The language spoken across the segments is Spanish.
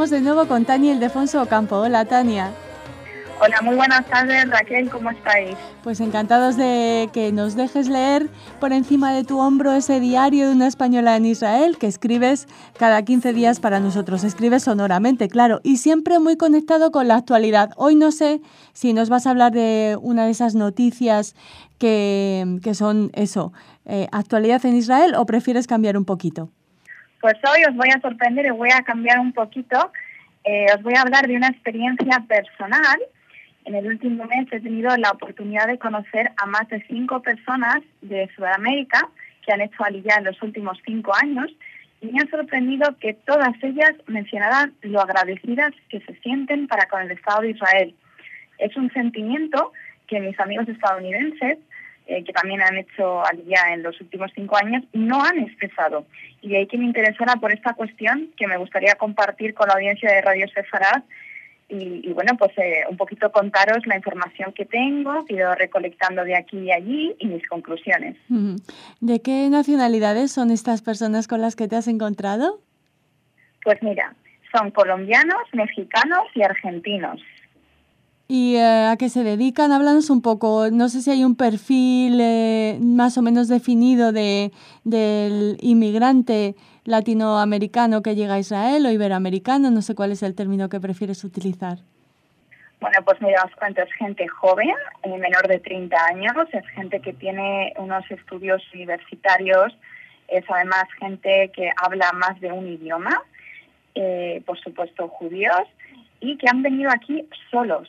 estamos de nuevo con Tania Ildefonso Ocampo. Hola, Tania. Hola, muy buenas tardes, Raquel, ¿cómo estáis? Pues encantados de que nos dejes leer por encima de tu hombro ese diario de una española en Israel que escribes cada 15 días para nosotros. Escribes sonoramente, claro, y siempre muy conectado con la actualidad. Hoy no sé si nos vas a hablar de una de esas noticias que son eso, actualidad en Israel, o prefieres cambiar un poquito. Pues hoy os voy a sorprender y voy a cambiar un poquito. Os voy a hablar de una experiencia personal. En el último mes he tenido la oportunidad de conocer a más de 5 personas de Sudamérica que han hecho Aliyá en los últimos 5 años y me ha sorprendido que todas ellas mencionaran lo agradecidas que se sienten para con el Estado de Israel. Es un sentimiento que mis amigos estadounidenses, que también han hecho Aliyá en los últimos 5 años, no han expresado. Y de ahí que me interesara por esta cuestión que me gustaría compartir con la audiencia de Radio Sefarad. Y bueno, pues un poquito contaros la información que tengo, que he ido recolectando de aquí y allí y mis conclusiones. ¿De qué nacionalidades son estas personas con las que te has encontrado? Pues mira, son colombianos, mexicanos y argentinos. ¿Y a qué se dedican? Háblanos un poco. No sé si hay un perfil más o menos definido del inmigrante latinoamericano que llega a Israel o iberoamericano. No sé cuál es el término que prefieres utilizar. Bueno, pues mira, os cuento, es gente joven, menor de 30 años, es gente que tiene unos estudios universitarios, es además gente que habla más de un idioma, por supuesto judíos, y que han venido aquí solos.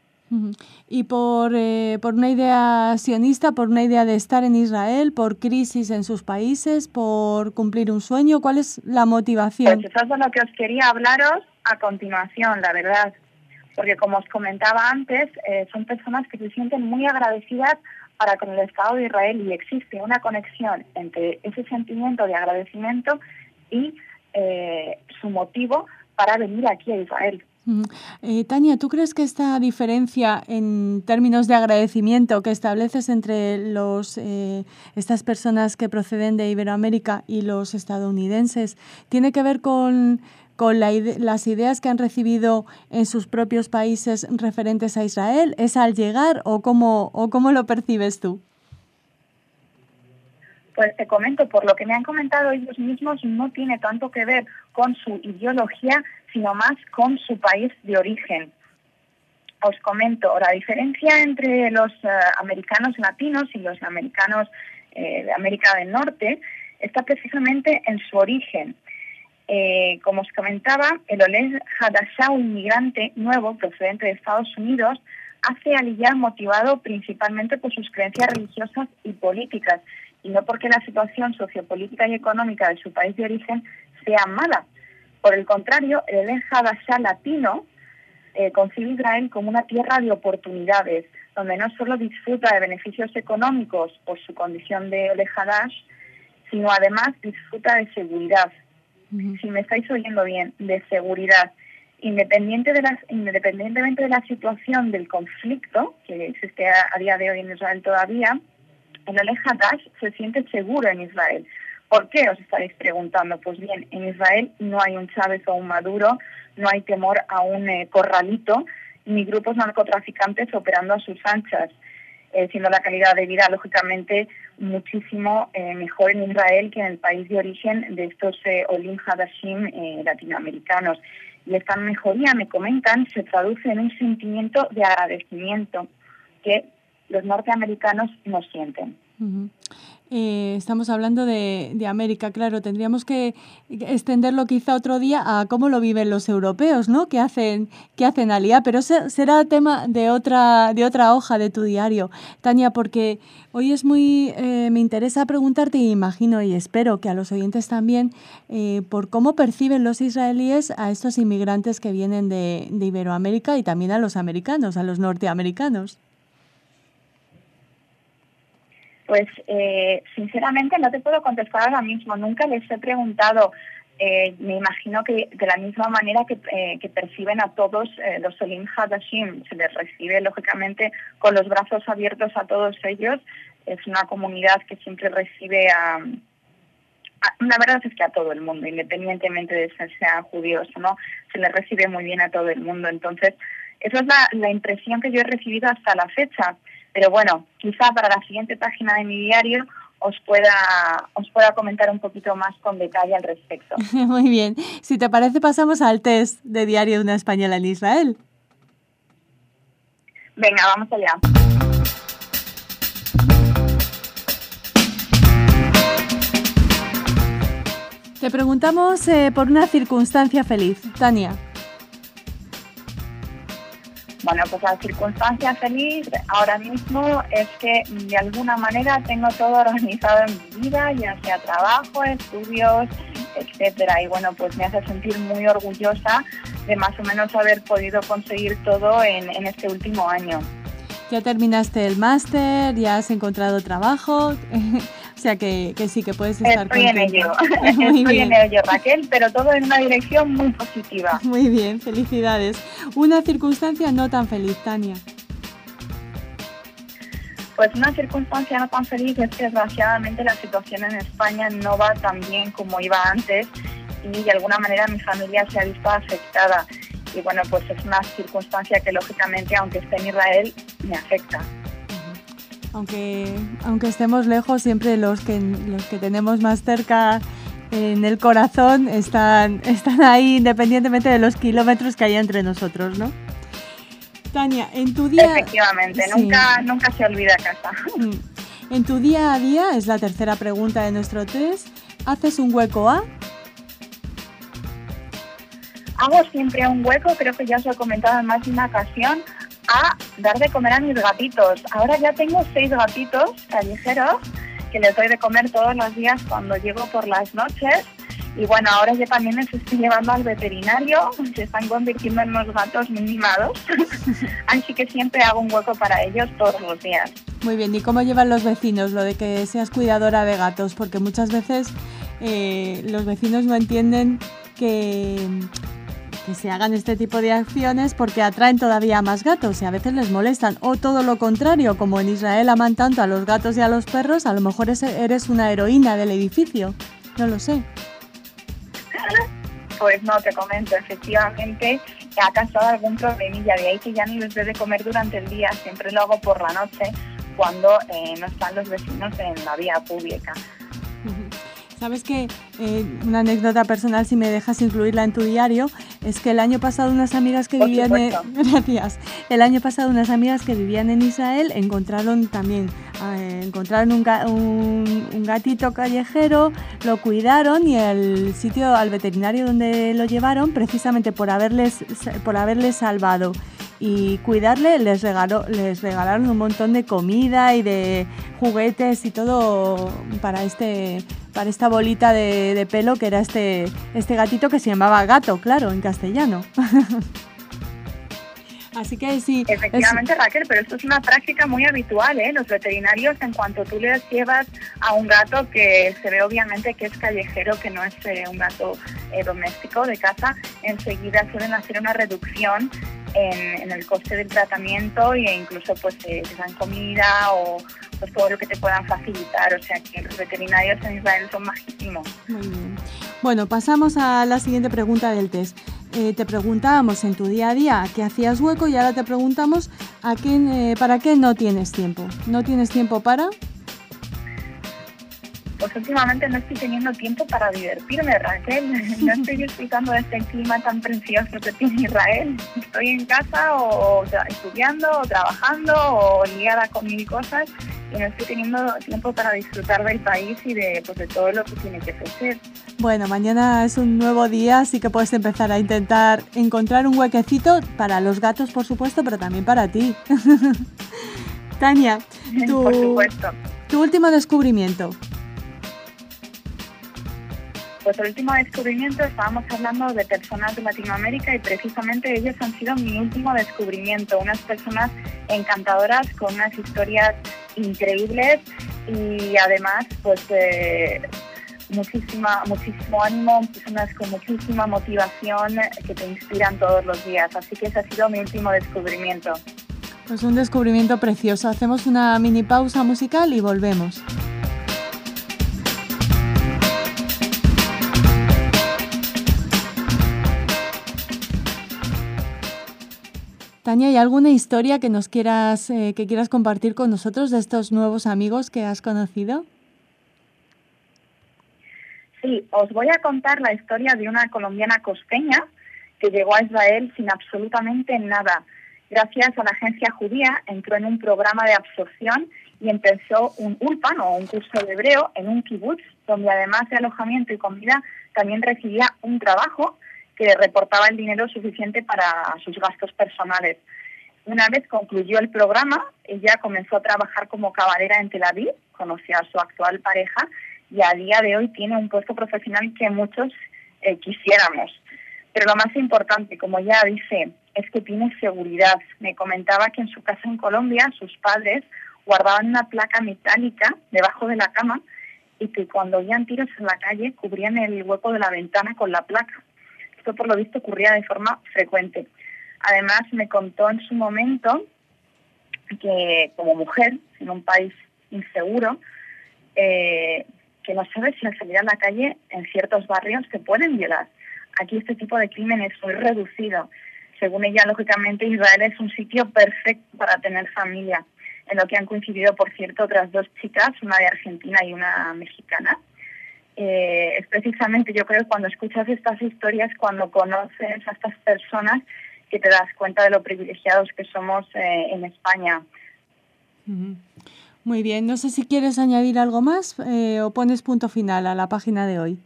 Y por una idea sionista, por una idea de estar en Israel, por crisis en sus países, por cumplir un sueño, ¿cuál es la motivación? Pues eso es de lo que os quería hablaros a continuación, la verdad. Porque como os comentaba antes, son personas que se sienten muy agradecidas para con el Estado de Israel y existe una conexión entre ese sentimiento de agradecimiento y su motivo para venir aquí a Israel. Tania, ¿tú crees que esta diferencia en términos de agradecimiento que estableces entre estas personas que proceden de Iberoamérica y los estadounidenses tiene que ver con las ideas que han recibido en sus propios países referentes a Israel? ¿Es al llegar o cómo lo percibes tú? Pues te comento, por lo que me han comentado ellos mismos, no tiene tanto que ver con su ideología, sino más con su país de origen. Os comento, la diferencia entre los americanos latinos y los americanos de América del Norte está precisamente en su origen. Como os comentaba, el Oleh Hadashah, un inmigrante nuevo procedente de Estados Unidos, hace Aliyá motivado principalmente por sus creencias religiosas y políticas, y no porque la situación sociopolítica y económica de su país de origen sea mala. Por el contrario, el Oleh Hadashah latino concibe Israel como una tierra de oportunidades, donde no solo disfruta de beneficios económicos por su condición de Oleh Hadash, sino además disfruta de seguridad. Si me estáis oyendo bien, de seguridad. Independientemente de la situación del conflicto que existe a día de hoy en Israel todavía, el Oleh Hadash se siente seguro en Israel. ¿Por qué? Os estaréis preguntando. Pues bien, en Israel no hay un Chávez o un Maduro, no hay temor a un corralito, ni grupos narcotraficantes operando a sus anchas, siendo la calidad de vida, lógicamente, muchísimo mejor en Israel que en el país de origen de estos Olim Hadashim latinoamericanos. Y esta mejoría, me comentan, se traduce en un sentimiento de agradecimiento que los norteamericanos no sienten. Estamos hablando de América, claro, tendríamos que extenderlo quizá otro día a cómo lo viven los europeos, ¿no? ¿Qué hacen Aliyá? Pero ese será tema de otra hoja de tu diario, Tania, porque hoy es me interesa preguntarte, y imagino y espero que a los oyentes también, por cómo perciben los israelíes a estos inmigrantes que vienen de Iberoamérica y también a los americanos, a los norteamericanos. Pues sinceramente no te puedo contestar ahora mismo. Nunca les he preguntado. Me imagino que de la misma manera que perciben a todos los Olim Hadashim, se les recibe lógicamente con los brazos abiertos a todos ellos. Es una comunidad que siempre recibe a La verdad es que a todo el mundo, independientemente de si sean judíos o no, se les recibe muy bien a todo el mundo. Entonces, esa es la impresión que yo he recibido hasta la fecha. Pero bueno, quizá para la siguiente página de mi diario os pueda comentar un poquito más con detalle al respecto. Muy bien. Si te parece, pasamos al test de Diario de una Española en Israel. Venga, vamos allá. Te preguntamos por una circunstancia feliz. Tania. Bueno, pues la circunstancia feliz ahora mismo es que de alguna manera tengo todo organizado en mi vida, ya sea trabajo, estudios, etcétera. Y bueno, pues me hace sentir muy orgullosa de más o menos haber podido conseguir todo en este último año. Ya terminaste el máster, ya has encontrado trabajo, o sea que sí, que puedes estar contenta. Estoy en ello, Raquel, pero todo en una dirección muy positiva. Muy bien, felicidades. Una circunstancia no tan feliz, Tania. Pues una circunstancia no tan feliz es que desgraciadamente la situación en España no va tan bien como iba antes y de alguna manera mi familia se ha visto afectada. Y bueno, pues es una circunstancia que lógicamente, aunque esté en Israel, me afecta. Aunque estemos lejos, siempre los que tenemos más cerca en el corazón están ahí independientemente de los kilómetros que haya entre nosotros, ¿no? Tania, en tu día... Efectivamente, sí. nunca se olvida casa. En tu día a día, es la tercera pregunta de nuestro test, ¿haces un hueco a...? Hago siempre un hueco, creo que ya os lo he comentado en más de una ocasión, a dar de comer a mis gatitos. Ahora ya tengo 6 gatitos callejeros que les doy de comer todos los días cuando llego por las noches. Y bueno, ahora yo también les estoy llevando al veterinario, se están convirtiendo en unos gatos mimados. Así que siempre hago un hueco para ellos todos los días. Muy bien, ¿y cómo llevan los vecinos lo de que seas cuidadora de gatos? Porque muchas veces los vecinos no entienden que se hagan este tipo de acciones porque atraen todavía más gatos y a veces les molestan. O todo lo contrario, como en Israel aman tanto a los gatos y a los perros, a lo mejor eres una heroína del edificio. No lo sé. Pues no, te comento, efectivamente ha causado algún problemilla, de ahí que ya ni les doy de comer durante el día, siempre lo hago por la noche cuando no están los vecinos en la vía pública. Sabes que una anécdota personal, si me dejas incluirla en tu diario, es que el año pasado unas amigas que vivían en Israel encontraron un gatito callejero, lo cuidaron y al veterinario donde lo llevaron, precisamente por haberle salvado y cuidarle, les regalaron un montón de comida y de juguetes y todo para esta bolita de pelo que era este gatito que se llamaba Gato, claro, en castellano. Así que sí. Efectivamente, Raquel, pero esto es una práctica muy habitual, ¿eh? Los veterinarios, en cuanto tú les llevas a un gato que se ve obviamente que es callejero, que no es un gato doméstico de casa, enseguida suelen hacer una reducción en el coste del tratamiento e incluso pues te dan comida o pues todo lo que te puedan facilitar. O sea que los veterinarios en Israel son majísimos. Muy bien. Bueno, pasamos a la siguiente pregunta del test. Te preguntábamos en tu día a día qué hacías hueco y ahora te preguntamos para qué no tienes tiempo. ¿No tienes tiempo para...? Pues últimamente no estoy teniendo tiempo para divertirme, Raquel. No estoy disfrutando de este clima tan precioso que tiene Israel. Estoy en casa o estudiando o trabajando o liada con mil cosas y no estoy teniendo tiempo para disfrutar del país y de todo lo que tiene que ofrecer. Bueno, mañana es un nuevo día, así que puedes empezar a intentar encontrar un huequecito para los gatos, por supuesto, pero también para ti. Tania, por supuesto. Tu último descubrimiento. Pues el último descubrimiento, estábamos hablando de personas de Latinoamérica y precisamente ellos han sido mi último descubrimiento. Unas personas encantadoras con unas historias increíbles y además pues muchísimo ánimo, personas con muchísima motivación que te inspiran todos los días. Así que ese ha sido mi último descubrimiento. Pues un descubrimiento precioso. Hacemos una mini pausa musical y volvemos. Tania, ¿hay alguna historia que nos quieras compartir con nosotros de estos nuevos amigos que has conocido? Sí, os voy a contar la historia de una colombiana costeña que llegó a Israel sin absolutamente nada. Gracias a la agencia judía entró en un programa de absorción y empezó un ulpan o un curso de hebreo en un kibutz, donde además de alojamiento y comida también recibía un trabajo que le reportaba el dinero suficiente para sus gastos personales. Una vez concluyó el programa, ella comenzó a trabajar como camarera en Tel Aviv, conoció a su actual pareja y a día de hoy tiene un puesto profesional que muchos quisiéramos. Pero lo más importante, como ya dice, es que tiene seguridad. Me comentaba que en su casa en Colombia sus padres guardaban una placa metálica debajo de la cama y que cuando oían tiros en la calle cubrían el hueco de la ventana con la placa. Esto por lo visto ocurría de forma frecuente. Además me contó en su momento que como mujer en un país inseguro, que no sabe si al salir a la calle en ciertos barrios te pueden violar. Aquí este tipo de crimen es muy reducido. Según ella, lógicamente, Israel es un sitio perfecto para tener familia, en lo que han coincidido, por cierto, otras dos chicas, una de Argentina y una mexicana. Es precisamente, yo creo, cuando escuchas estas historias, cuando conoces a estas personas, que te das cuenta de lo privilegiados que somos en España. Muy bien, no sé si quieres añadir algo más o pones punto final a la página de hoy.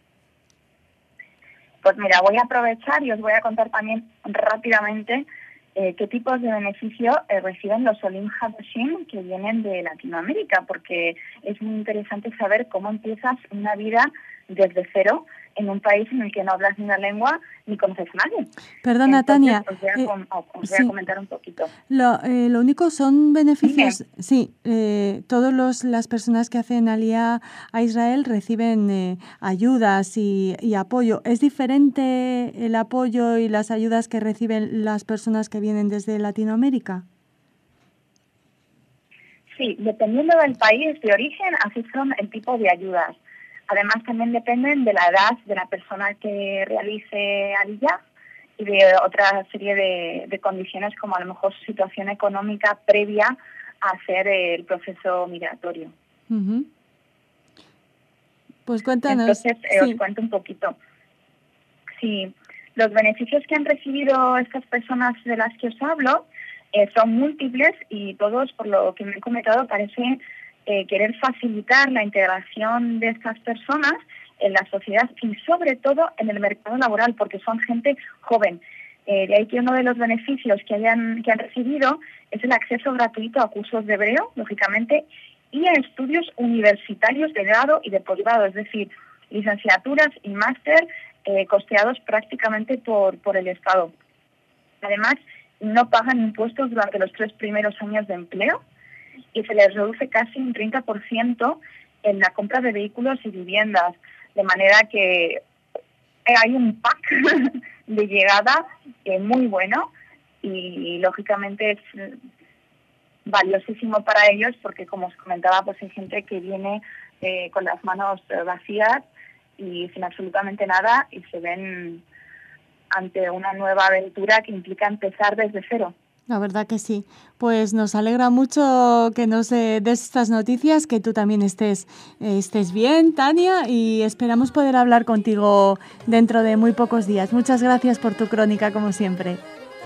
Pues mira, voy a aprovechar y os voy a contar también rápidamente qué tipos de beneficio reciben los Olim Hadashim que vienen de Latinoamérica, porque es muy interesante saber cómo empiezas una vida desde cero en un país en el que no hablas ni una lengua ni conoces a nadie. Perdona, entonces, Tania. Os voy a comentar un poquito. Lo único son beneficios. Sí, todas las personas que hacen aliyá a Israel reciben ayudas y apoyo. ¿Es diferente el apoyo y las ayudas que reciben las personas que vienen desde Latinoamérica? Sí, dependiendo del país de origen, así son el tipo de ayudas. Además, también dependen de la edad de la persona que realice aliyá y de otra serie de condiciones, como a lo mejor su situación económica previa a hacer el proceso migratorio. Uh-huh. Pues cuéntanos. Entonces, os cuento un poquito. Sí, los beneficios que han recibido estas personas de las que os hablo son múltiples y todos, por lo que me he comentado, parecen querer facilitar la integración de estas personas en la sociedad y sobre todo en el mercado laboral, porque son gente joven. De ahí que uno de los beneficios que han recibido es el acceso gratuito a cursos de hebreo, lógicamente, y a estudios universitarios de grado y de posgrado, es decir, licenciaturas y máster costeados prácticamente por el Estado. Además, no pagan impuestos durante los 3 primeros años de empleo y se les reduce casi un 30% en la compra de vehículos y viviendas, de manera que hay un pack de llegada muy bueno y lógicamente es valiosísimo para ellos porque, como os comentaba, pues hay gente que viene con las manos vacías y sin absolutamente nada y se ven ante una nueva aventura que implica empezar desde cero. La verdad que sí. Pues nos alegra mucho que nos des estas noticias, que tú también estés bien, Tania, y esperamos poder hablar contigo dentro de muy pocos días. Muchas gracias por tu crónica, como siempre.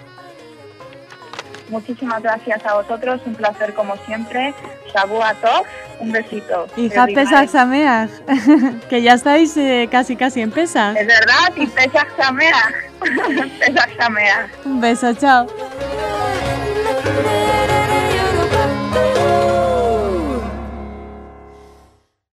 Muchísimas gracias a vosotros, un placer como siempre. Shabua Tov, un besito. Y Pesach Sameach, que ya estáis casi en Pesach. Es verdad, y Pesach Sameach. Pesach Sameach. Un beso, chao.